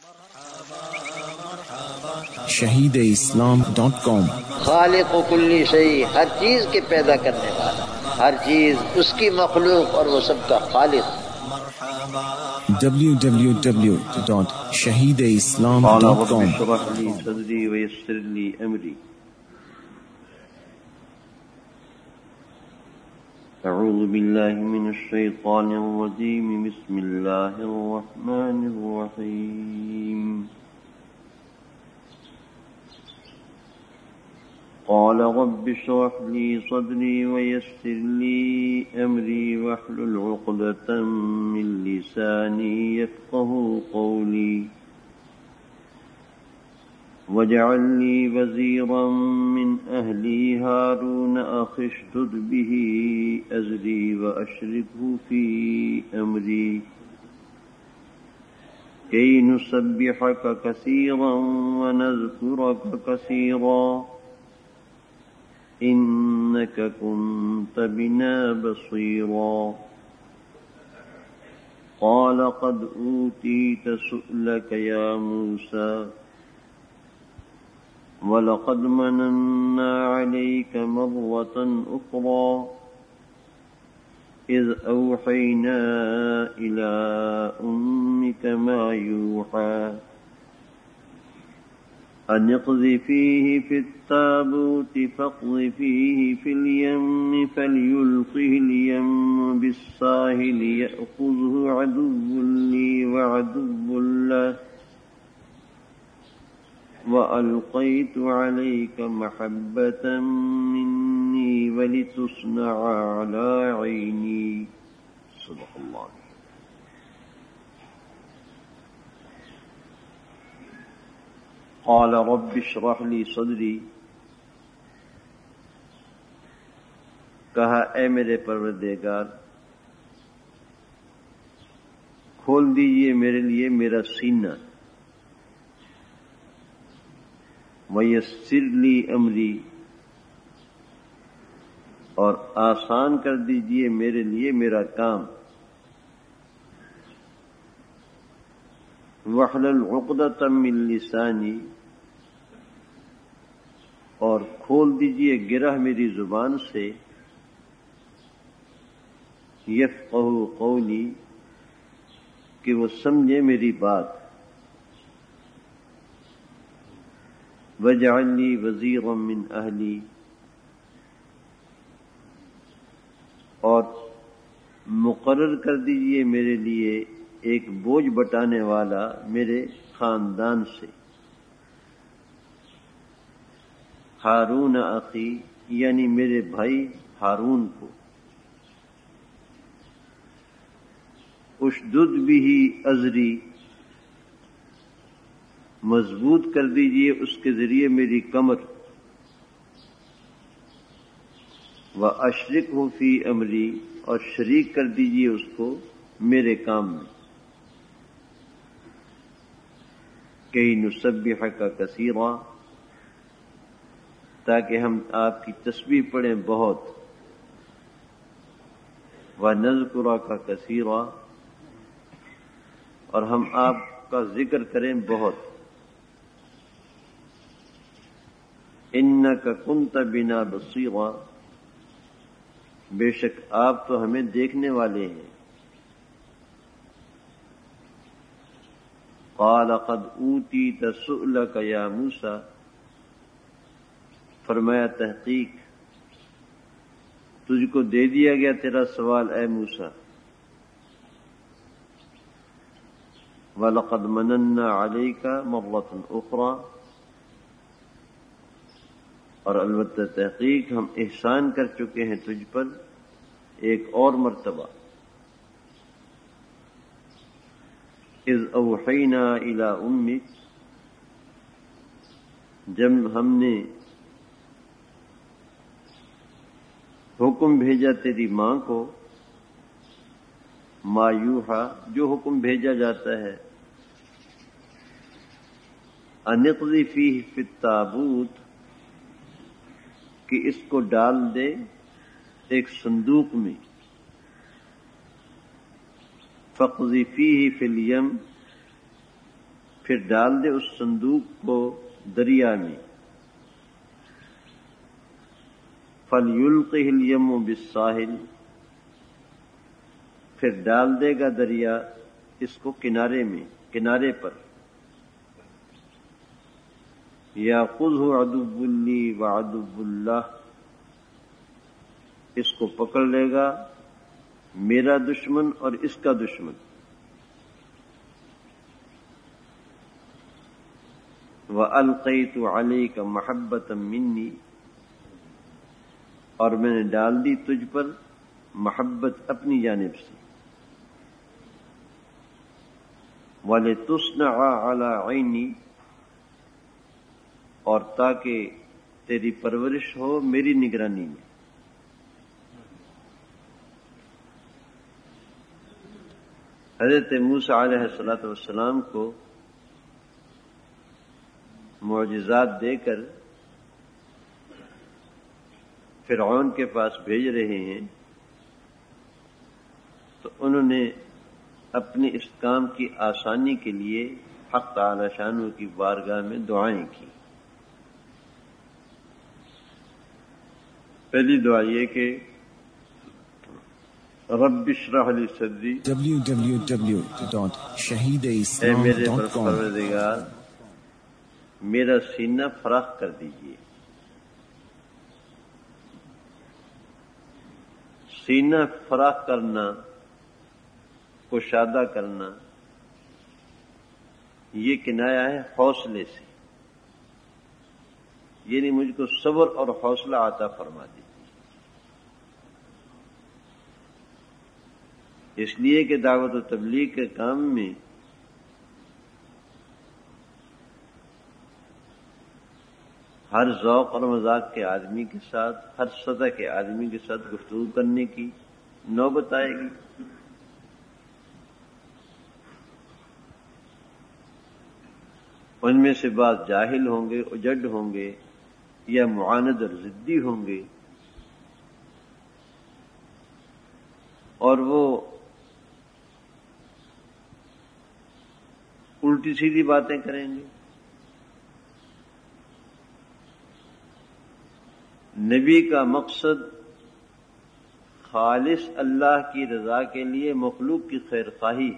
shahideislam.com خالق و کلی شیء، ہر چیز کے پیدا کرنے والا، ہر چیز اس کی مخلوق اور وہ سب کا خالق۔ www.shahideislam.com قال رب اشرح لي صدري ويسر لي أمري. أعوذ بالله من الشيطان الرجيم. بسم الله الرحمن الرحيم. قال رب اشرح لي صدري ويسر لي أمري واحلل عقدة من لساني يفقهوا قولي واجعل لي وزيرا من أهلي هارون أخي اشدد به أزري وأشركه في أمري كي نسبحك كثيرا ونذكرك كثيرا إنك كنت بنا بصيرا. قال قد أوتيت سؤلك يا موسى ولقد مننا عليك مرة أخرى إذ أوحينا إلى أمك ما يوحى أن اقذفيه في التابوت فاقذفيه في اليم فليلقه اليم بالساحل يأخذه عدو لي وعدو له وألقيت عليك محبة مني ولتصنع على عيني. صدق الله. قال رب اشرح لي صدري. کہا اے میرے پروردگار کھول دیجئے میرے لیے میرا سینہ، وَيَسِّرْ لِي أَمْرِي اور آسان کر دیجئے میرے لیے میرا کام، وَاحْلُلْ عُقْدَةً مِّن لِّسَانِي اور کھول دیجئے گرہ میری زبان سے، یفقہوا قولی کہ وہ سمجھے میری بات، وَاجْعَلْ لِي وَزِيرًا مِّنْ أَهْلِي اور مقرر کر دیجئے میرے لیے ایک بوجھ بٹانے والا میرے خاندان سے، ہارون اخی یعنی میرے بھائی ہارون کو، اشدد بہ ازری مضبوط کر دیجئے اس کے ذریعے میری کمر، وَأَشْرِكْهُ فِي أَمْرِي اور شریک کر دیجئے اس کو میرے کام میں، كَيْ نُسَبِّحَكَ كَثِيرًا تاکہ ہم آپ کی تسبیح پڑھیں بہت، وَنَذْكُرَكَ كَثِيرًا اور ہم آپ کا ذکر کریں بہت، إِنَّكَ كُنْتَ بِنَا بَصِيرًا بے شک آپ تو ہمیں دیکھنے والے ہیں. قال قد اوتیت سؤلک یا موسیٰ فرمایا تحقیق تجھ کو دے دیا گیا تیرا سوال اے موسیٰ. وَلَقَدْ مَنَنَّا عَلَيْكَ مَرَّةً أُخْرَى اور البتہ تحقیق ہم احسان کر چکے ہیں تجھ پر ایک اور مرتبہ. اذ اوحینا الی امک جب ہم نے حکم بھیجا تیری ماں کو، ما یوحا جو حکم بھیجا جاتا ہے، ان اقذفیہ فی التابوت کہ اس کو ڈال دے ایک صندوق میں، فاقذفیہ فی الیم پھر ڈال دے اس صندوق کو دریا میں، فَلْيُلْقِهِ الْيَمُّ بِالسَّاحِلِ، پھر ڈال دے گا دریا اس کو کنارے پر، يَأْخُذْهُ عَدُوٌّ لِّي وَعَدُوٌّ لَّهُ، اس کو پکڑ لے گا میرا دشمن اور اس کا دشمن، وَأَلْقَيْتُ عَلَيْكَ مَحَبَّةً مِّنِّي، اور میں نے ڈال دی تجھ پر محبت اپنی جانب سے، وَلِتُصْنَعَ عَلَىٰ عَيْنِي، اور تاکہ تیری پرورش ہو میری نگرانی میں۔ حضرت موسیٰ علیہ السلام کو معجزات دے کر فرعون کے پاس بھیج رہے ہیں، تو انہوں نے اپنے اس کام کی آسانی کے لیے حق تعالی شانہ کی بارگاہ میں دعائیں کی۔ پہلی دعا یہ کہ رب اشرح لی صدری، اے میرے www.shahideislam.com پروردگار میرا سینہ فراخ کر دیجیے۔ سینہ فراخ کرنا، کشادہ کرنا، یہ کنایا ہے حوصلے سے، یعنی مجھ کو صبر اور حوصلہ عطا فرما دیجیے، اس لیے کہ دعوت و تبلیغ کے کام میں ہر ذوق اور مذاق کے آدمی کے ساتھ، ہر سطح کے آدمی کے ساتھ گفتگو کرنے کی نوبت آئے گی۔ ان میں سے بعض جاہل ہوں گے، اجڈ ہوں گے، یا معاند اور ضدی ہوں گے، اور وہ الٹی سیدھی باتیں کریں گے۔ نبی کا مقصد خالص اللہ کی رضا کے لیے مخلوق کی خیر خواہی،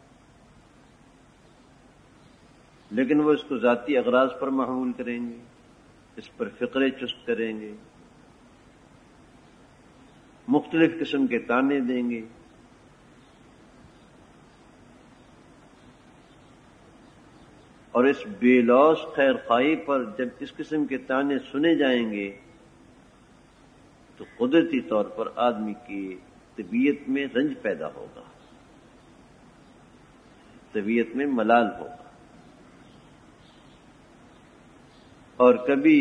لیکن وہ اس کو ذاتی اغراض پر محمول کریں گے، اس پر فقرے چست کریں گے، مختلف قسم کے تانے دیں گے، اور اس بے لوث خیر خواہی پر جب اس قسم کے تانے سنے جائیں گے تو قدرتی طور پر آدمی کی طبیعت میں رنج پیدا ہوگا، طبیعت میں ملال ہوگا، اور کبھی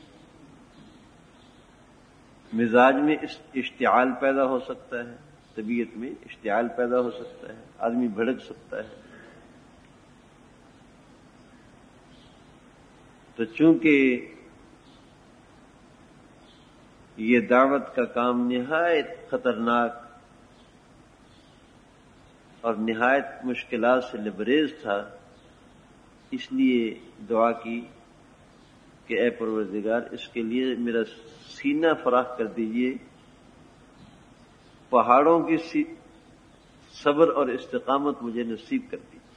مزاج میں اشتعال پیدا ہو سکتا ہے، طبیعت میں اشتعال پیدا ہو سکتا ہے، آدمی بھڑک سکتا ہے۔ تو چونکہ یہ دعوت کا کام نہایت خطرناک اور نہایت مشکلات سے لبریز تھا، اس لیے دعا کی کہ اے پروردگار اس کے لیے میرا سینہ فراخ کر دیجیے، پہاڑوں کی صبر اور استقامت مجھے نصیب کر دیجیے،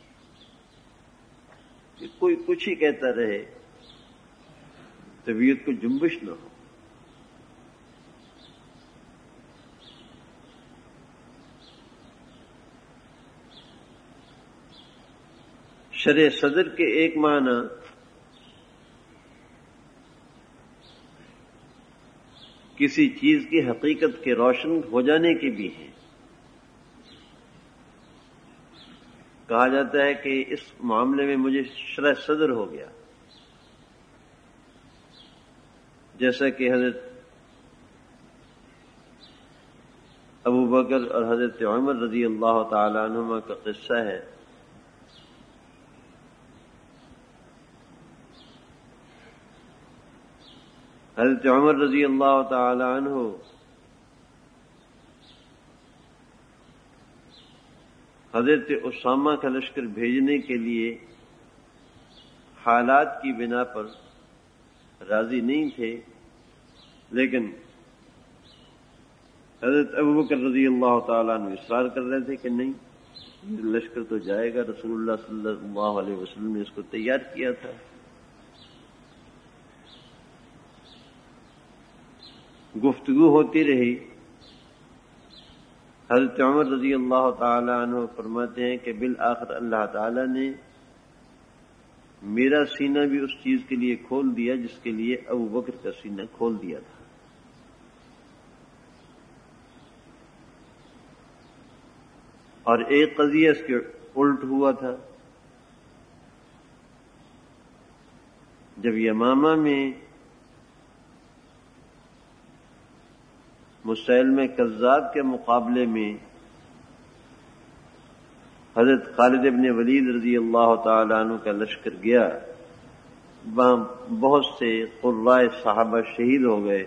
کہ کوئی کچھ ہی کہتا رہے، طبیعت کو جنبش نہ ہو۔ شرح صدر کے ایک معنی کسی چیز کی حقیقت کے روشن ہو جانے کے بھی ہیں۔ کہا جاتا ہے کہ اس معاملے میں مجھے شرح صدر ہو گیا، جیسا کہ حضرت ابو بکر اور حضرت عمر رضی اللہ تعالی عنہما کا قصہ ہے۔ حضرت عمر رضی اللہ تعالی عنہ حضرت اسامہ کا لشکر بھیجنے کے لیے حالات کی بنا پر راضی نہیں تھے، لیکن حضرت ابوبکر رضی اللہ تعالیٰ عنہ اصرار کر رہے تھے کہ نہیں، لشکر تو جائے گا، رسول اللہ صلی اللہ علیہ وسلم نے اس کو تیار کیا تھا۔ گفتگو ہوتی رہی۔ حضرت عمر رضی اللہ تعالی عنہ فرماتے ہیں کہ بالآخر اللہ تعالی نے میرا سینہ بھی اس چیز کے لیے کھول دیا جس کے لیے ابو بکر کا سینہ کھول دیا تھا۔ اور ایک قضیہ اس کے الٹ ہوا تھا۔ جب یمامہ میں مسیلمہ کذاب کے مقابلے میں حضرت خالد ابن ولید رضی اللہ تعالی عنہ کا لشکر گیا، وہاں بہت سے قراء صحابہ شہید ہو گئے،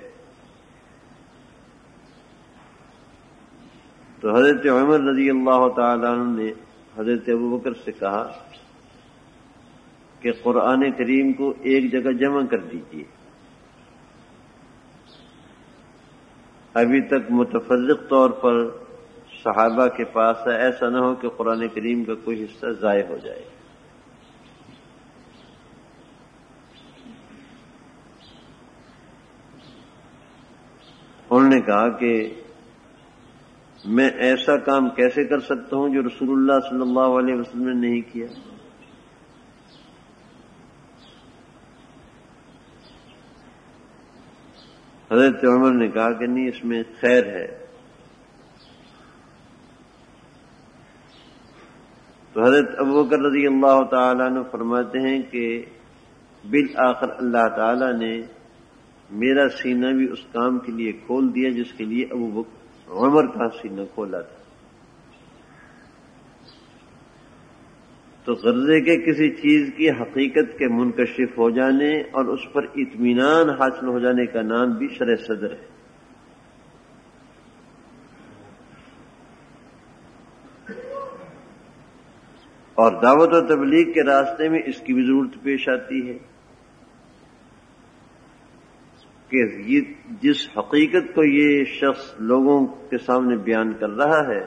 تو حضرت عمر رضی اللہ تعالی عنہ نے حضرت ابوبکر سے کہا کہ قرآن کریم کو ایک جگہ جمع کر دیجیے، ابھی تک متفرق طور پر صحابہ کے پاس ہے، ایسا نہ ہو کہ قرآن کریم کا کوئی حصہ ضائع ہو جائے۔ انہوں نے کہا کہ میں ایسا کام کیسے کر سکتا ہوں جو رسول اللہ صلی اللہ علیہ وسلم نے نہیں کیا؟ حضرت عمر نے کہا کہ نہیں، اس میں خیر ہے۔ تو حضرت ابوبکر رضی اللہ تعالیٰ عنہ فرماتے ہیں کہ بالآخر اللہ تعالیٰ نے میرا سینہ بھی اس کام کے لیے کھول دیا جس کے لیے عمر کا سینہ کھولا تھا۔ تو غرضے کے کسی چیز کی حقیقت کے منکشف ہو جانے اور اس پر اطمینان حاصل ہو جانے کا نام بھی شرح صدر ہے۔ اور دعوت و تبلیغ کے راستے میں اس کی بھی ضرورت پیش آتی ہے کہ جس حقیقت کو یہ شخص لوگوں کے سامنے بیان کر رہا ہے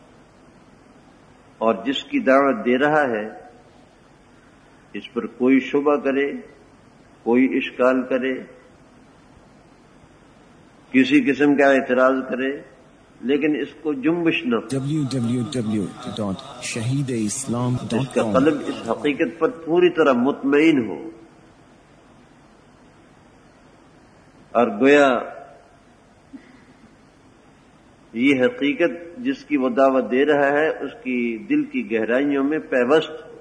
اور جس کی دعوت دے رہا ہے، اس پر کوئی شبہ کرے، کوئی اشکال کرے، کسی قسم کا اعتراض کرے، لیکن اس کو جنبش نہ ہو، www.shahideislam.com اس کا قلب اس حقیقت پر پوری طرح مطمئن ہو، اور گویا یہ حقیقت جس کی وہ دعوت دے رہا ہے اس کی دل کی گہرائیوں میں پیوست ہو۔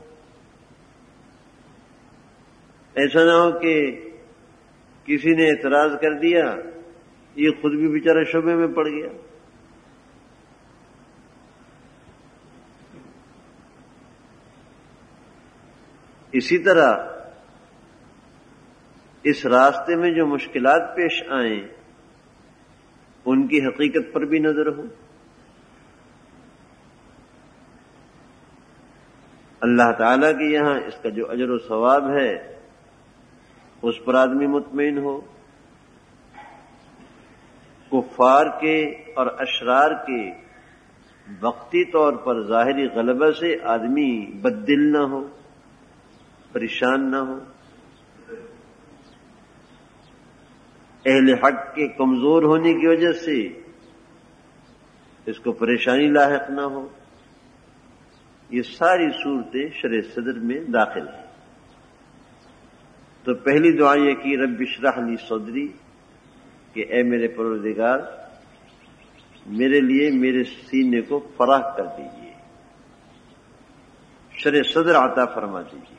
ایسا نہ ہو کہ کسی نے اعتراض کر دیا، یہ خود بھی بیچارہ شبے میں پڑ گیا۔ اسی طرح اس راستے میں جو مشکلات پیش آئیں ان کی حقیقت پر بھی نظر ہو۔ اللہ تعالیٰ کے یہاں اس کا جو اجر و ثواب ہے اس پر آدمی مطمئن ہو، کفار کے اور اشرار کے وقتی طور پر ظاہری غلبہ سے آدمی بددل نہ ہو، پریشان نہ ہو، اہل حق کے کمزور ہونے کی وجہ سے اس کو پریشانی لاحق نہ ہو۔ یہ ساری صورتیں شرح صدر میں داخل ہیں۔ تو پہلی دعا یہ کی رب اشرح لی صدری، کہ اے میرے پروردگار میرے لیے میرے سینے کو فراخ کر دیجیے، شرح صدر عطا فرما دیجیے۔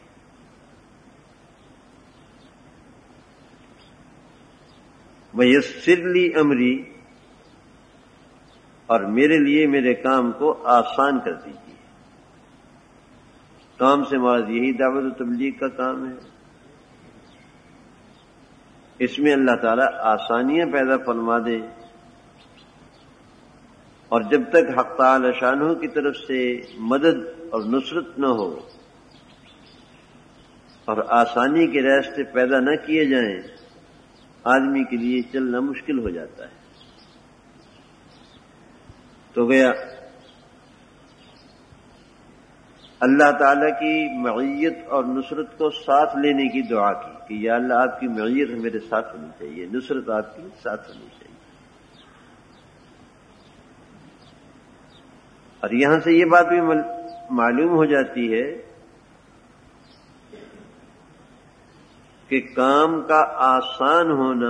وَيَسِّرْ لِي أَمْرِي، اور میرے لیے میرے کام کو آسان کر دیجیے۔ کام سے مراد یہی دعوت و تبلیغ کا کام ہے، اس میں اللہ تعالیٰ آسانیاں پیدا فرما دے، اور جب تک حق تعالی شانہ کی طرف سے مدد اور نصرت نہ ہو اور آسانی کے راستے پیدا نہ کیے جائیں آدمی کے لیے چلنا مشکل ہو جاتا ہے. تو گیا اللہ تعالیٰ کی معیت اور نصرت کو ساتھ لینے کی دعا کی کہ یا اللہ آپ کی معیت میرے ساتھ ہونی چاہیے، نصرت آپ کی ساتھ ہونی چاہیے. اور یہاں سے یہ بات بھی معلوم ہو جاتی ہے کہ کام کا آسان ہونا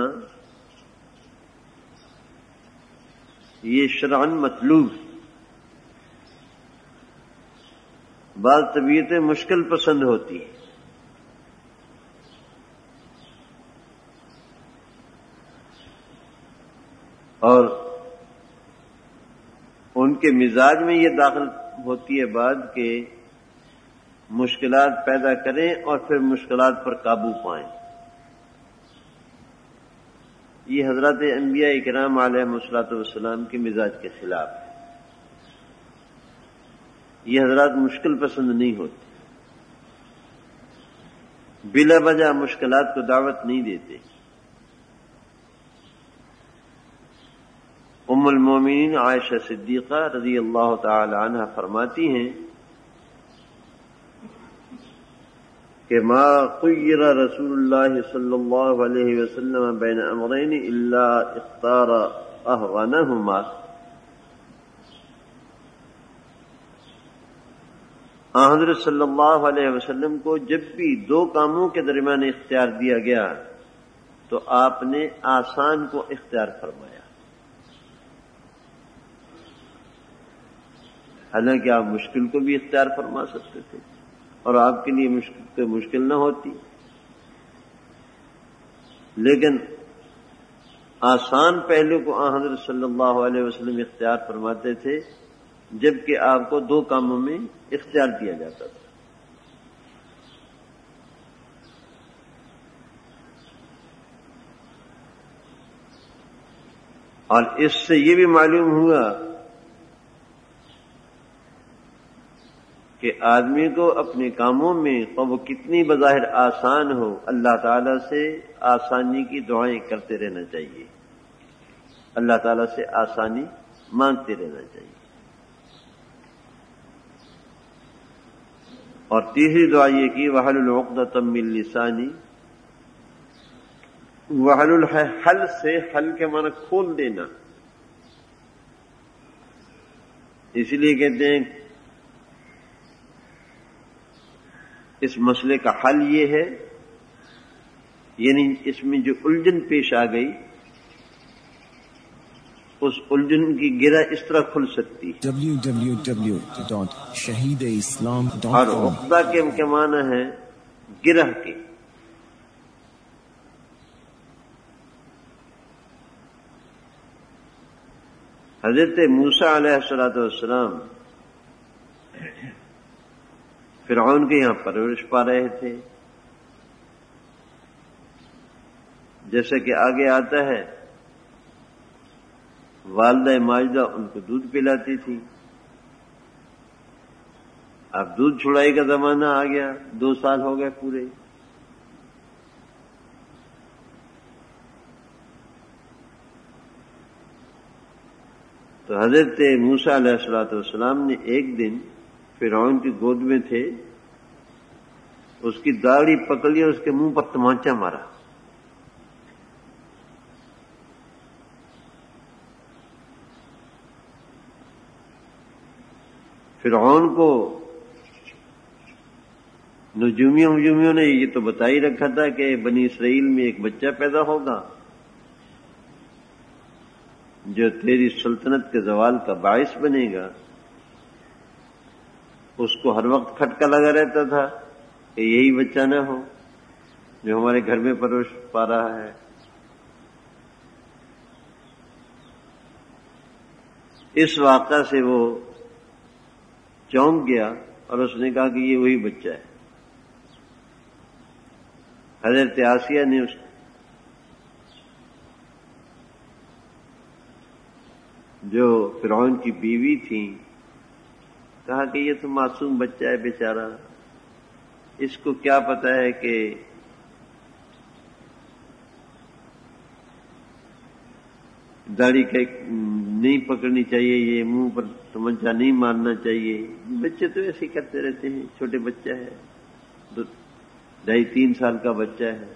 یہ شرعاً مطلوب. بعض طبیعتیں مشکل پسند ہوتی ہیں اور ان کے مزاج میں یہ داخل ہوتی ہے بات کہ مشکلات پیدا کریں اور پھر مشکلات پر قابو پائیں. یہ حضرات انبیاء کرام علیہ الصلوۃ والسلام کے مزاج کے خلاف ہے. یہ حضرات مشکل پسند نہیں ہوتے، بلا وجہ مشکلات کو دعوت نہیں دیتے. ام المومنین عائشہ صدیقہ رضی اللہ تعالی عنہا فرماتی ہیں کہ ما خیر رسول اللہ صلی اللہ علیہ وسلم بین امرین الا اختار اہونہما. حضرت صلی اللہ علیہ وسلم کو جب بھی دو کاموں کے درمیان اختیار دیا گیا تو آپ نے آسان کو اختیار فرمایا. حالانکہ آپ مشکل کو بھی اختیار فرما سکتے تھے اور آپ کے لیے مشکل نہ ہوتی، لیکن آسان پہلو کو حضرت صلی اللہ علیہ وسلم اختیار فرماتے تھے جبکہ آپ کو دو کاموں میں اختیار دیا جاتا تھا. اور اس سے یہ بھی معلوم ہوا کہ آدمی کو اپنے کاموں میں وہ کتنی بظاہر آسان ہو اللہ تعالیٰ سے آسانی کی دعائیں کرتے رہنا چاہیے، اللہ تعالیٰ سے آسانی مانگتے رہنا چاہیے. اور تیسری دعا یہ کی وَحْلُلْ عُقْدَةً مِّن لِّسَانِي. وحلul ہے حل سے، حل کے معنی کھول دینا. اس لیے کہتے ہیں اس مسئلے کا حل یہ ہے، یعنی اس میں جو الجھن پیش آ گئی اس الجھن کی گرہ اس طرح کھل سکتی ہے. www.shahideislam.com. اور عقدہ کے معنی ہے گرہ کے. حضرت موسیٰ علیہ السلام فرعون کے یہاں پرورش پا رہے تھے، جیسا کہ آگے آتا ہے والدہ ماجدہ ان کو دودھ پلاتی تھی. اب دودھ چھڑائی کا زمانہ آ گیا، 2 سال ہو گئے پورے. تو حضرت موسیٰ علیہ السلام نے ایک دن فرعون کی گود میں تھے، اس کی داڑھی پکڑی اور اس کے منہ پر تمانچہ مارا. فرعون کو نجومیوں نے یہ تو بتا ہی رکھا تھا کہ بنی اسرائیل میں ایک بچہ پیدا ہوگا جو تیری سلطنت کے زوال کا باعث بنے گا. اس کو ہر وقت کھٹکا لگا رہتا تھا کہ یہی بچہ نہ ہو جو ہمارے گھر میں پرورش پا رہا ہے. اس واقعہ سے وہ چونک گیا اور اس نے کہا کہ یہ وہی بچہ ہے. حضرت آسیہ نے اس جو فرعون کی بیوی تھی کہا کہ یہ تو معصوم بچہ ہے بیچارہ، اس کو کیا پتا ہے کہ داڑھی نہیں پکڑنی چاہیے، یہ منہ پر تمنچا نہیں مارنا چاہیے. بچے تو ایسے ہی کرتے رہتے ہیں. چھوٹے بچہ ہے، 2.5-3 سال کا بچہ ہے.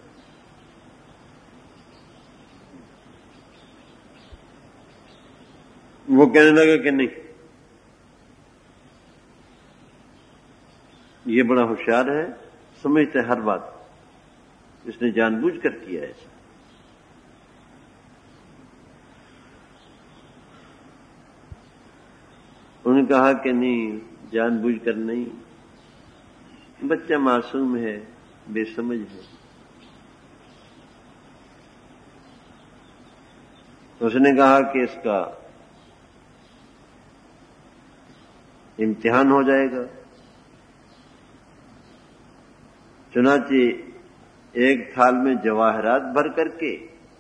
وہ کہنے لگا کہ نہیں، یہ بڑا ہوشیار ہے، سمجھتا ہے ہر بات، اس نے جان بوجھ کر کیا ایسا. انہوں نے کہا کہ نہیں، جان بوجھ کر نہیں، بچہ معصوم ہے، بے سمجھ ہے. اس نے کہا کہ اس کا امتحان ہو جائے گا. چنانچہ ایک تھال میں جواہرات بھر کر کے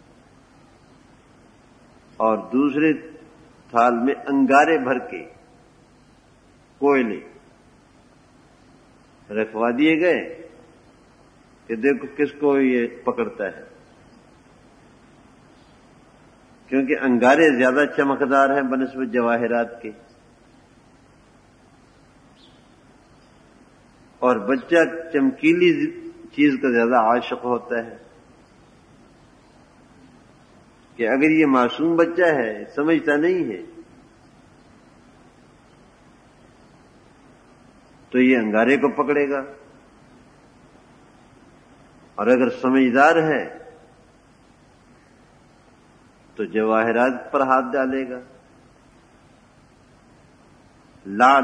اور دوسرے تھال میں انگارے بھر کے کوئلے رکھوا دیے گئے کہ دیکھو کس کو یہ پکڑتا ہے، کیونکہ انگارے زیادہ چمکدار ہیں بنسبت جواہرات کے، اور بچہ چمکیلی چیز کا زیادہ عاشق ہوتا ہے. کہ اگر یہ معصوم بچہ ہے، سمجھتا نہیں ہے، تو یہ انگارے کو پکڑے گا، اور اگر سمجھدار ہے تو جواہرات پر ہاتھ ڈالے گا. لال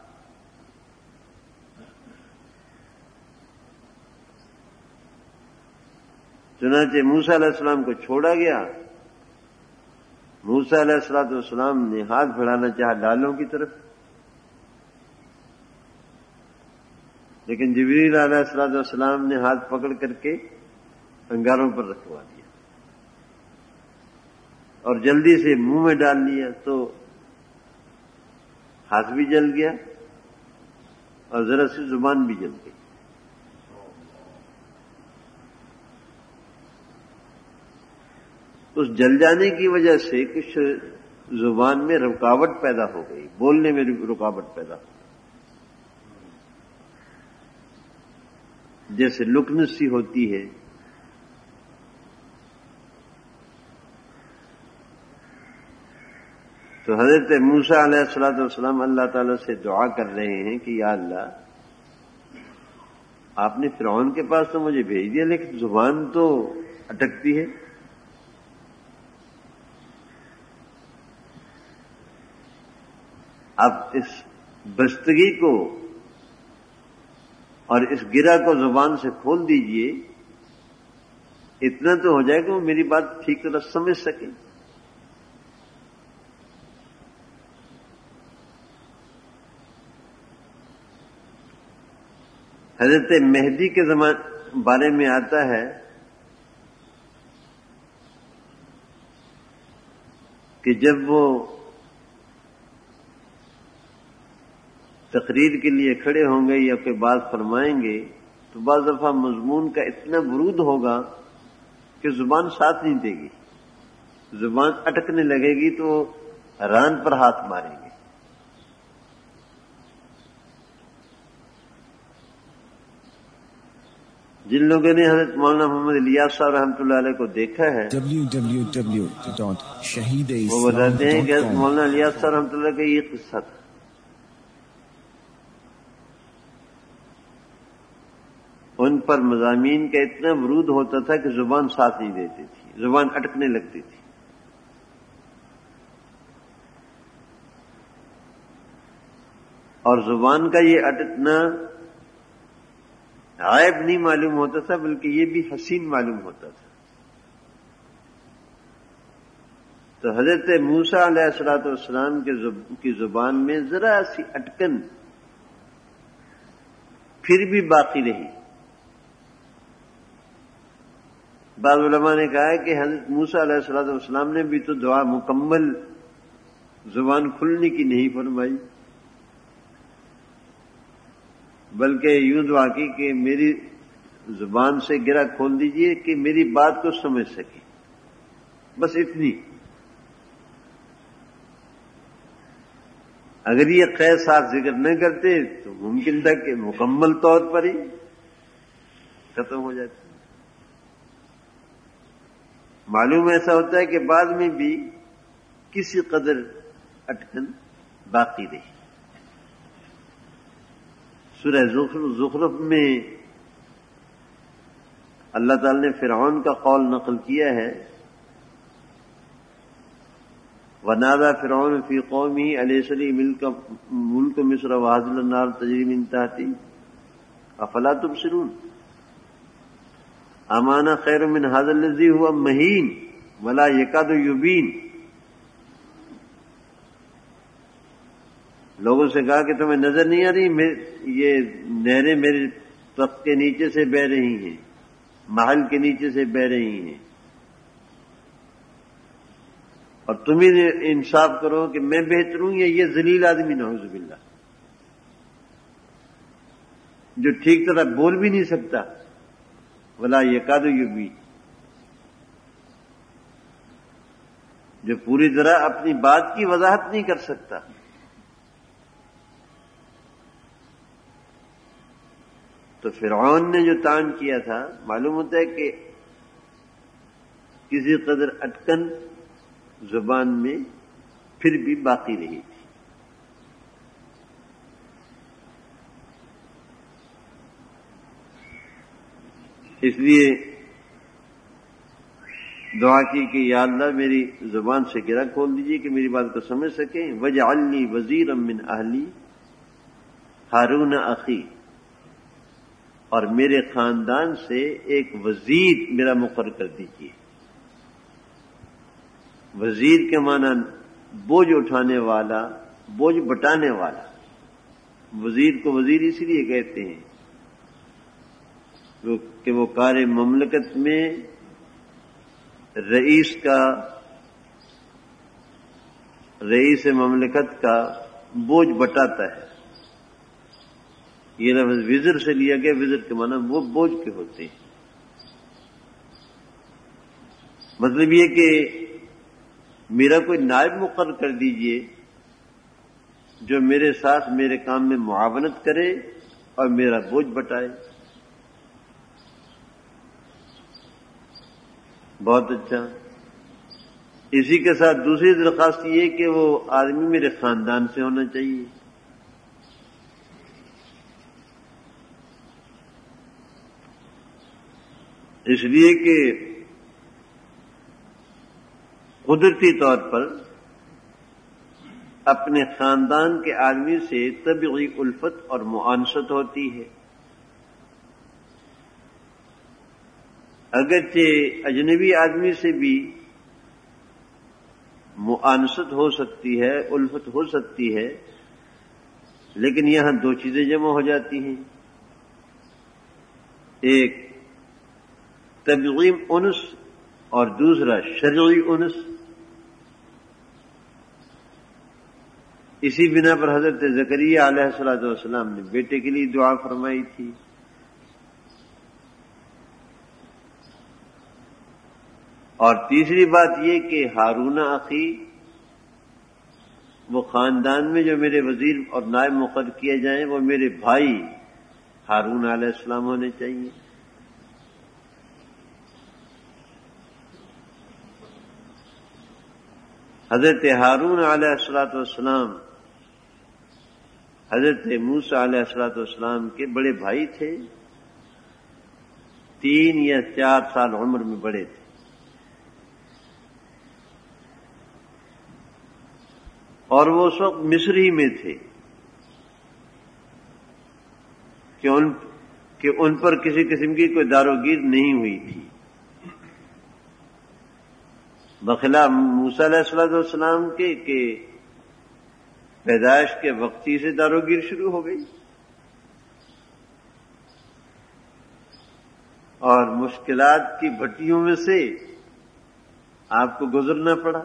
چنانچہ موسیٰ علیہ السلام کو چھوڑا گیا. موسیٰ علیہ السلام نے ہاتھ بڑھانا چاہا لالوں کی طرف، لیکن جبریل علیہ السلام نے ہاتھ پکڑ کر کے انگاروں پر رکھوا دیا اور جلدی سے منہ میں ڈال لیا، تو ہاتھ بھی جل گیا اور ذرا سی زبان بھی جل گئی. اس جل جانے کی وجہ سے کچھ زبان میں رکاوٹ پیدا ہو گئی، بولنے میں رکاوٹ پیدا ہو گئی، جیسے لکنس سی ہوتی ہے. تو حضرت موسیٰ علیہ السلام اللہ تعالیٰ سے دعا کر رہے ہیں کہ یا اللہ، آپ نے فرعون کے پاس تو مجھے بھیج دیا، لیکن زبان تو اٹکتی ہے. آپ اس بستگی کو اور اس گرہ کو زبان سے کھول دیجئے، اتنا تو ہو جائے کہ وہ میری بات ٹھیک طرح سمجھ سکے. حضرت مہدی کے بارے میں آتا ہے کہ جب وہ تقریر کے لیے کھڑے ہوں گے یا کوئی بات فرمائیں گے تو بعض دفعہ مضمون کا اتنا برود ہوگا کہ زبان ساتھ نہیں دے گی، زبان اٹکنے لگے گی تو ران پر ہاتھ ماریں گے. جن لوگوں نے حضرت مولانا محمد الیاس صاحب رحمۃ اللہ علیہ کو دیکھا ہے وہ بتاتے ہیں کہ حضرت مولانا الیاس صاحب رحمۃ اللہ کا یہ قصہ تھا. ان پر مضامین کا اتنا ورود ہوتا تھا کہ زبان ساتھ نہیں دیتی تھی، زبان اٹکنے لگتی تھی. اور زبان کا یہ اٹکنا عیب نہیں معلوم ہوتا تھا، بلکہ یہ بھی حسین معلوم ہوتا تھا. تو حضرت موسیٰ علیہ السلام کی زبان میں ذرا سی اٹکن پھر بھی باقی رہی. بعض علماء نے کہا ہے کہ حضرت موسیٰ علیہ السلام نے بھی تو دعا مکمل زبان کھلنے کی نہیں فرمائی، بلکہ یوں دعا کی کہ میری زبان سے گرہ کھول دیجئے کہ میری بات کو سمجھ سکے، بس اتنی۔ اگر یہ خیر ساتھ ذکر نہ کرتے تو ممکن تھا کہ مکمل طور پر ہی ختم ہو جاتی۔ معلوم ایسا ہوتا ہے کہ بعد میں بھی کسی قدر اٹکن باقی رہی۔ سورہ زخرف میں اللہ تعالی نے فرعون کا قول نقل کیا ہے، وَنَادَى فِرْعَوْنُ فِي قَوْمِهِ أَلَيْسَ لِي مُلْكُ مِصْرَ وَهَٰذِهِ الْأَنْهَارُ تَجْرِي مِن تَحْتِي أَفَلَا تُبْصِرُونَ أَمْ أَنَا خَيْرٌ مِّنْ هَٰذَا الَّذِي هُوَ مَهِينٌ وَلَا يَكَادُ يُبِينُ۔ لوگوں سے کہا کہ تمہیں نظر نہیں آ رہی یہ نہریں میرے تخت کے نیچے سے بہہ رہی ہیں، محل کے نیچے سے بہہ رہی ہیں، اور تم ہی انصاف کرو کہ میں بہتر ہوں یا یہ ذلیل آدمی، نعوذ باللہ، جو ٹھیک طرح بول بھی نہیں سکتا، ولا یکاد یبین، جو پوری طرح اپنی بات کی وضاحت نہیں کر سکتا۔ تو فرعون نے جو طعن کیا تھا، معلوم ہوتا ہے کہ کسی قدر اٹکن زبان میں پھر بھی باقی رہی تھی۔ اس لیے دعا کی کہ یا اللہ میری زبان سے گرہ کھول دیجیے کہ میری بات کو سمجھ سکیں۔ وَاجْعَلْ لِي وَزِيرًا مِّنْ أَهْلِي هَارُونَ أَخِي، اور میرے خاندان سے ایک وزیر میرا مقرر کر دیجیے۔ وزیر کے معنی بوجھ اٹھانے والا، بوجھ بٹانے والا۔ وزیر کو وزیر اس لیے کہتے ہیں کہ وہ کار مملکت میں رئیس مملکت کا بوجھ بٹاتا ہے۔ یہ لفظ وزر سے لیا گیا، وزر کے معنی وہ بوجھ کے ہوتے ہیں۔ مطلب یہ کہ میرا کوئی نائب مقرر کر دیجئے جو میرے ساتھ میرے کام میں معاونت کرے اور میرا بوجھ بٹائے۔ بہت اچھا۔ اسی کے ساتھ دوسری درخواست یہ کہ وہ آدمی میرے خاندان سے ہونا چاہیے۔ اس لیے کہ قدرتی طور پر اپنے خاندان کے آدمی سے طبعی الفت اور معانست ہوتی ہے۔ اگرچہ اجنبی آدمی سے بھی معانست ہو سکتی ہے، الفت ہو سکتی ہے، لیکن یہاں دو چیزیں جمع ہو جاتی ہیں، ایک طبعی انس اور دوسرا شرعی انس۔ اسی بنا پر حضرت زکریہ علیہ السلام نے بیٹے کے لیے دعا فرمائی تھی۔ اور تیسری بات یہ کہ ہارون اخی، وہ خاندان میں جو میرے وزیر اور نائب مقرر کیے جائیں وہ میرے بھائی ہارون علیہ السلام ہونے چاہیے۔ حضرت ہارون علیہ السلام حضرت موسیٰ علیہ السلام کے بڑے بھائی تھے، 3 یا 4 سال عمر میں بڑے تھے، اور وہ اس وقت مصر ہی میں تھے کہ ان پر کسی قسم کی کوئی داروگیر نہیں ہوئی تھی، بخلاف موسیٰ علیہ السلام کے کہ پیدائش کے وقت ہی سے داروگیر شروع ہو گئی اور مشکلات کی بھٹیوں میں سے آپ کو گزرنا پڑا۔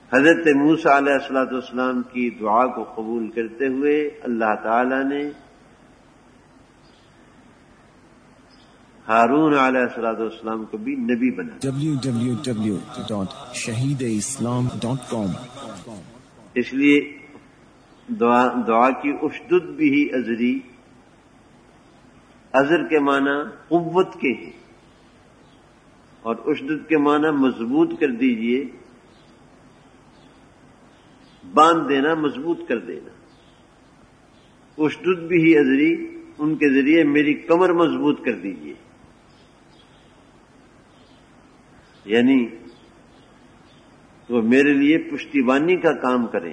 حضرت موسیٰ علیہ السلام کی دعا کو قبول کرتے ہوئے اللہ تعالی نے ہارون علیہ السلام کو بھی نبی بنا. www.shahideislam.com. اس لیے دعا کی اشدد بھی ازری، ازر کے معنی قوت کے ہیں اور اشدد کے معنی مضبوط کر دیجئے، باندھ دینا، مضبوط کر دینا. اشدد بھی ازری، ان کے ذریعے میری کمر مضبوط کر دیجئے، یعنی وہ میرے لیے پشتیبانی کا کام کریں.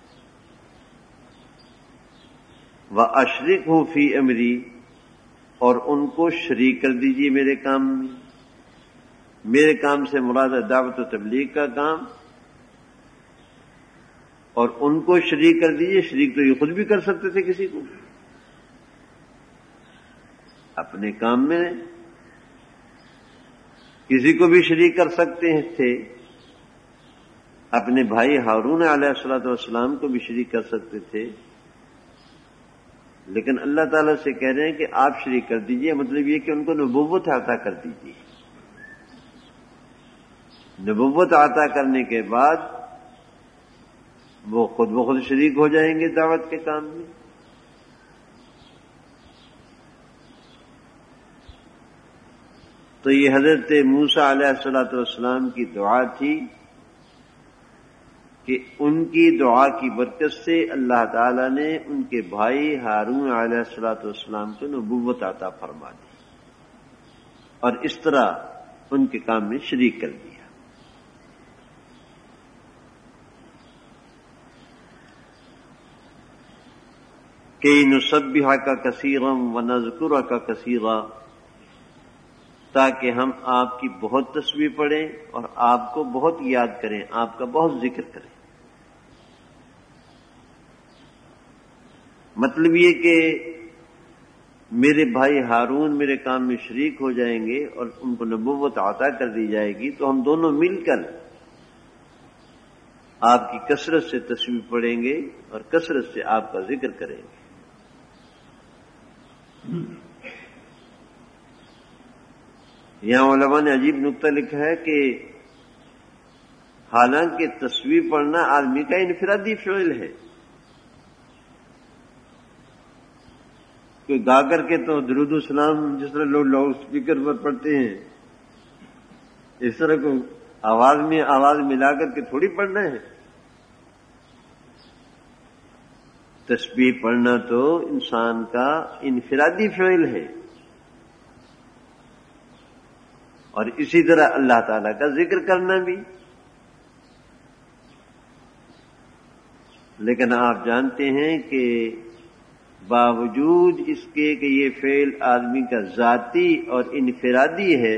وَأَشْرِكْهُ فِي أَمْرِي، اور ان کو شریک کر دیجئے میرے کام میں. میرے کام سے مراد ہے دعوت و تبلیغ کا کام، اور ان کو شریک کر دیجئے. شریک تو یہ خود بھی کر سکتے تھے کسی کو اپنے کام میں، کسی کو بھی شریک کر سکتے تھے، اپنے بھائی ہارون علیہ السلام کو بھی شریک کر سکتے تھے، لیکن اللہ تعالیٰ سے کہہ رہے ہیں کہ آپ شریک کر دیجئے. مطلب یہ کہ ان کو نبوت عطا کر دیجئے. نبوت عطا کرنے کے بعد وہ خود بخود شریک ہو جائیں گے دعوت کے کام میں. تو یہ حضرت موسیٰ علیہ السلام کی دعا تھی کہ ان کی دعا کی برکت سے اللہ تعالی نے ان کے بھائی ہارون علیہ السلام کو نبوت عطا فرما دی اور اس طرح ان کے کام میں شریک کر دیا. کہ نسبحک کثیرا ونذکرک کثیرا، تاکہ ہم آپ کی بہت تسبیح پڑھیں اور آپ کو بہت یاد کریں، آپ کا بہت ذکر کریں. مطلب یہ کہ میرے بھائی ہارون میرے کام میں شریک ہو جائیں گے اور ان کو نبوت عطا کر دی جائے گی، تو ہم دونوں مل کر آپ کی کثرت سے تسبیح پڑھیں گے اور کثرت سے آپ کا ذکر کریں گے. یہاں علماء نے عجیب نقطہ لکھا ہے کہ حالانکہ تسبیح پڑھنا آدمی کا انفرادی فعل ہے، کوئی گا کر کے تو درود و سلام جس طرح لوگ لاؤڈ اسپیکر پر پڑھتے ہیں اس طرح کو آواز میں آواز ملا کر کے تھوڑی پڑھنا ہے. تسبیح پڑھنا تو انسان کا انفرادی فعل ہے، اور اسی طرح اللہ تعالی کا ذکر کرنا بھی. لیکن آپ جانتے ہیں کہ باوجود اس کے کہ یہ فعل آدمی کا ذاتی اور انفرادی ہے،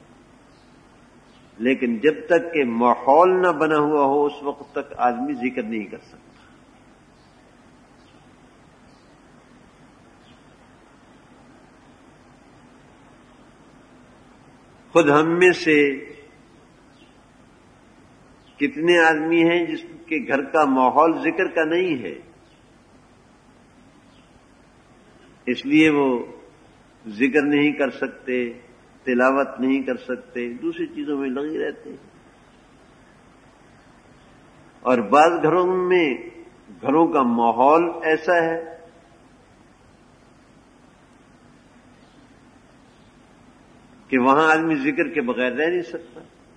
لیکن جب تک کہ ماحول نہ بنا ہوا ہو اس وقت تک آدمی ذکر نہیں کر سکتا. خود ہم میں سے کتنے آدمی ہیں جس کے گھر کا ماحول ذکر کا نہیں ہے، اس لیے وہ ذکر نہیں کر سکتے، تلاوت نہیں کر سکتے، دوسری چیزوں میں لگے رہتے ہیں. اور بعض گھروں کا ماحول ایسا ہے کہ وہاں آدمی ذکر کے بغیر رہ نہیں سکتا.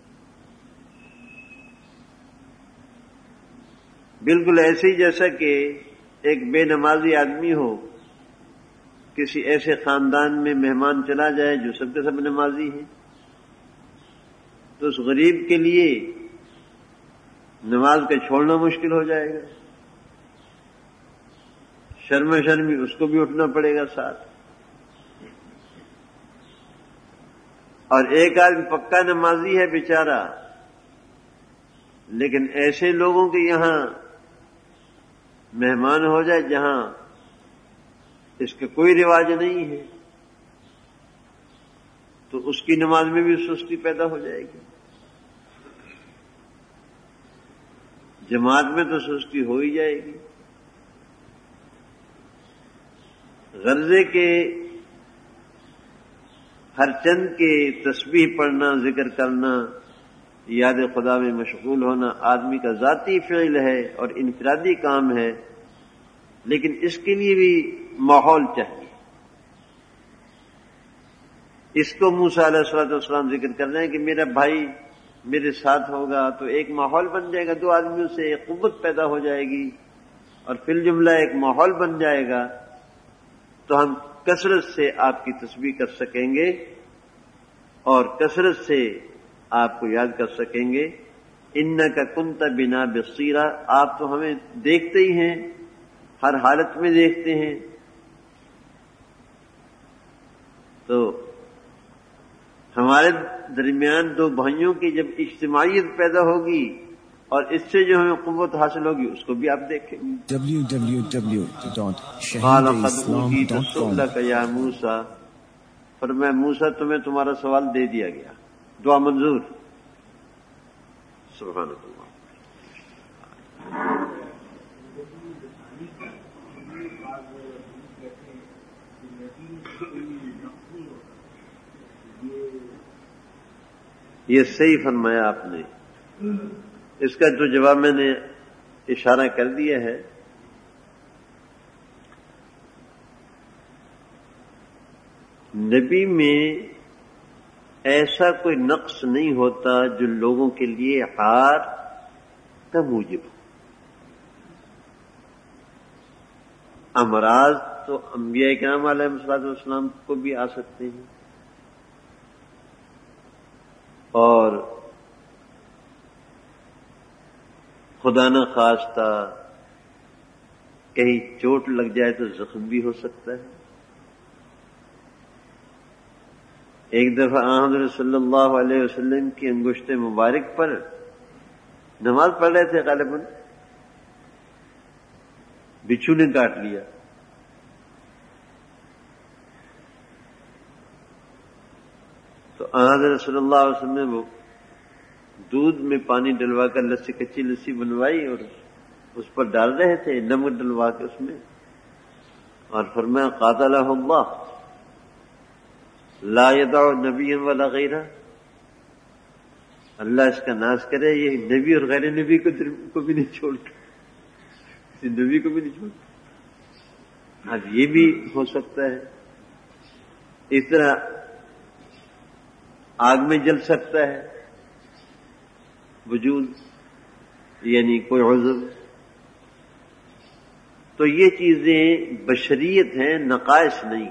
بالکل ایسے ہی جیسا کہ ایک بے نمازی آدمی ہو، کسی ایسے خاندان میں مہمان چلا جائے جو سب کے سب نمازی ہیں، تو اس غریب کے لیے نماز کا چھوڑنا مشکل ہو جائے گا، شرمی اس کو بھی اٹھنا پڑے گا ساتھ. اور ایک آدمی پکا نمازی ہے بیچارہ، لیکن ایسے لوگوں کے یہاں مہمان ہو جائے جہاں اس کا کوئی رواج نہیں ہے، تو اس کی نماز میں بھی سستی پیدا ہو جائے گی. جماعت میں تو سستی ہو ہی جائے گی. غرضے کے ہر چند کے تسبیح پڑھنا، ذکر کرنا، یاد خدا میں مشغول ہونا آدمی کا ذاتی فعل ہے اور انفرادی کام ہے، لیکن اس کے لیے بھی ماحول چاہیے. اس کو موسیٰ علیہ الصلوۃ والسلام ذکر کر رہے ہیں کہ میرا بھائی میرے ساتھ ہوگا تو ایک ماحول بن جائے گا، دو آدمیوں سے ایک قوت پیدا ہو جائے گی اور فی الجملہ ایک ماحول بن جائے گا، تو ہم کثرت سے آپ کی تسبیح کر سکیں گے اور کثرت سے آپ کو یاد کر سکیں گے. انک کنت بنا بصیرا، آپ تو ہمیں دیکھتے ہی ہیں، ہر حالت میں دیکھتے ہیں. تو ہمارے درمیان دو بھائیوں کی جب اجتماعیت پیدا ہوگی اور اس سے جو ہمیں قوت حاصل ہوگی اس کو بھی آپ دیکھیں گے. قال قد اوتیت سؤلک یا موسیٰ، فرمایا موسیٰ تمہیں تمہارا سوال دے دیا گیا، دعا منظور. سبحان اللہ. یہ صحیح فرمایا آپ نے. اس کا جو جواب میں نے اشارہ کر دیا ہے. نبی میں ایسا کوئی نقص نہیں ہوتا جو لوگوں کے لیے عار کا موجب ہو. امراض تو انبیاء کرام علیہ الصلوۃ والسلام کو بھی آ سکتے ہیں، اور خدا نہ خواستہ کہیں چوٹ لگ جائے تو زخم بھی ہو سکتا ہے. ایک دفعہ حضرت صلی اللہ علیہ وسلم کی انگشت مبارک پر نماز پڑھ رہے تھے، غالباً بچھو نے کاٹ لیا. تو حضرت صلی اللہ علیہ وسلم نے وہ دودھ میں پانی ڈلوا کر لسی، کچی لسی بنوائی اور اس پر ڈال رہے تھے، نمک ڈلوا کے اس میں، اور فرمایا قاتلہ اللہ لا یدع نبی ولا غیرہ، اللہ اس کا ناش کرے، یہ نبی اور غیر نبی کو بھی نہیں چھوڑتا، کسی نبی کو بھی نہیں چھوڑتا. اب یہ بھی ہو سکتا ہے. اس طرح آگ میں جل سکتا ہے وجود، یعنی کوئی عذر. تو یہ چیزیں بشریت ہیں، نقائص نہیں،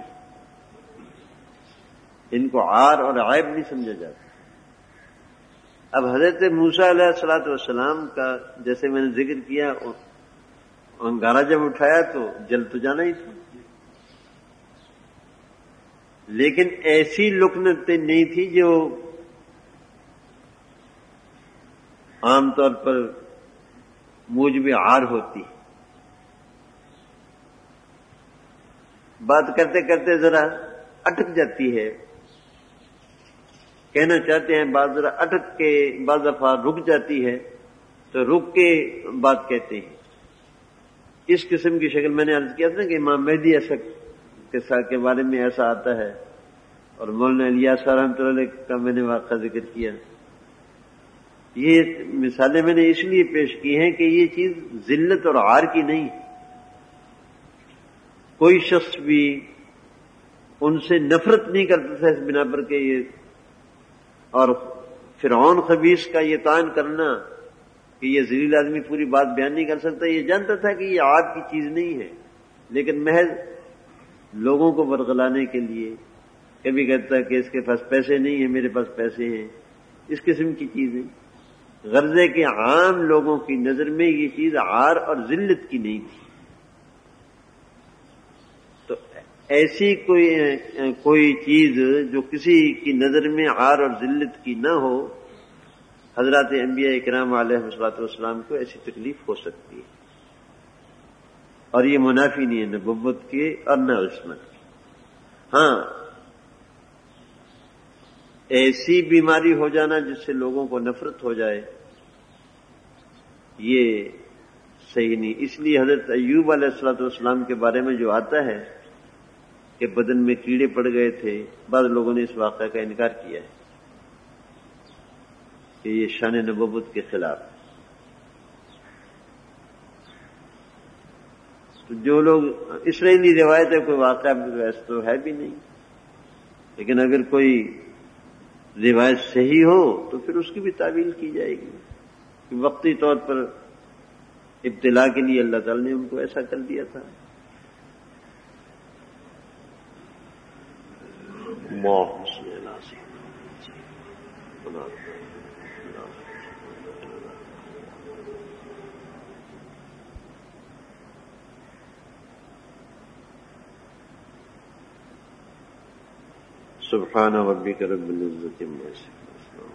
ان کو عار اور عیب نہیں سمجھا جاتا. اب حضرت موسیٰ علیہ الصلوۃ والسلام کا جیسے میں نے ذکر کیا، انگارہ جب اٹھایا تو جل تو جانا ہی تھا، لیکن ایسی لکنتیں نہیں تھی جو عام طور پر موجب عار ہوتی. بات کرتے کرتے ذرا اٹک جاتی ہے، کہنا چاہتے ہیں بعض ذرا اٹک کے، بعض دفعہ رک جاتی ہے تو رک کے بات کہتے ہیں. اس قسم کی شکل میں نے عرض کیا تھا کہ امام مہدی ایسا کے بارے میں ایسا آتا ہے، اور مولانا الیاس رحمۃ اللہ علیہ کا میں نے واقعہ ذکر کیا. یہ مثالیں میں نے اس لیے پیش کی ہیں کہ یہ چیز ذلت اور عار کی نہیں. کوئی شخص بھی ان سے نفرت نہیں کرتا تھا اس بنا پر کہ یہ، اور فرعون خبیث کا یہ تعین کرنا کہ یہ ذلیل آدمی پوری بات بیان نہیں کر سکتا، یہ جانتا تھا کہ یہ عاد کی چیز نہیں ہے، لیکن محض لوگوں کو برگلانے کے لیے کبھی کہتا ہے کہ اس کے پاس پیسے نہیں ہیں، میرے پاس پیسے ہیں، اس قسم کی چیزیں. غرضے کے عام لوگوں کی نظر میں یہ چیز عار اور ذلت کی نہیں تھی. تو ایسی کوئی چیز جو کسی کی نظر میں عار اور ذلت کی نہ ہو، حضرات انبیاء کرام علیہ الصلوۃ والسلام کو ایسی تکلیف ہو سکتی ہے، اور یہ منافی نہیں ہے نبوت کے اور نہ عصمت کی. ہاں، ایسی بیماری ہو جانا جس سے لوگوں کو نفرت ہو جائے، یہ صحیح نہیں. اس لیے حضرت ایوب علیہ السلام کے بارے میں جو آتا ہے کہ بدن میں کیڑے پڑ گئے تھے، بعض لوگوں نے اس واقعہ کا انکار کیا ہے کہ یہ شان نبوت کے خلاف ہے. تو جو لوگ اسرائیلی روایت ہے، کوئی واقعہ ویسے تو ہے بھی نہیں، لیکن اگر کوئی روایت صحیح ہو تو پھر اس کی بھی تعویل کی جائے گی کہ وقتی طور پر ابتلا کے لیے اللہ تعالی نے ان کو ایسا کر دیا تھا. سبحان ربک رب العزت عما یصفون.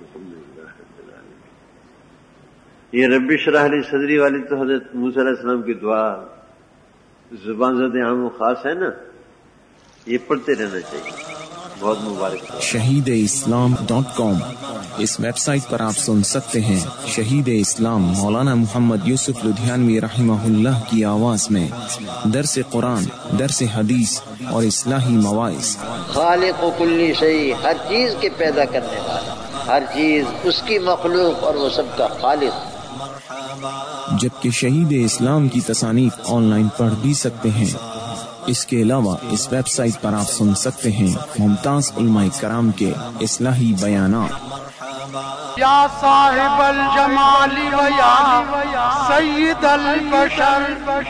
یہ رب اشرح لی صدری والی تو حضرت موسیٰ علیہ السلام کی دعا زبان زد عام و خاص ہے نا، یہ پڑھتے رہنا چاہیے. بہت مبارک. shahideislam.com اس ویب سائٹ پر آپ سن سکتے ہیں شہید اسلام مولانا محمد یوسف لدھیانوی رحمہ اللہ کی آواز میں درس قرآن، درس حدیث اور اصلاحی مواعظ. خالق و کلی شیء، ہر چیز کے پیدا کرنے والا، ہر چیز اس کی مخلوق اور وہ سب کا خالق. جبکہ شہید اسلام کی تصانیف آن لائن پڑھ بھی سکتے ہیں. اس کے علاوہ اس ویب سائٹ پر آپ سن سکتے ہیں ممتاز علماء کرام کے اصلاحی بیانات. یا صاحب الجمال و یا سید البشر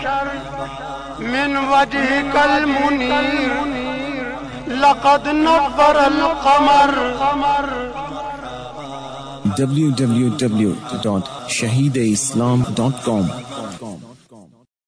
من وجهك المنیر لقد نور القمر. www.shahideislam.com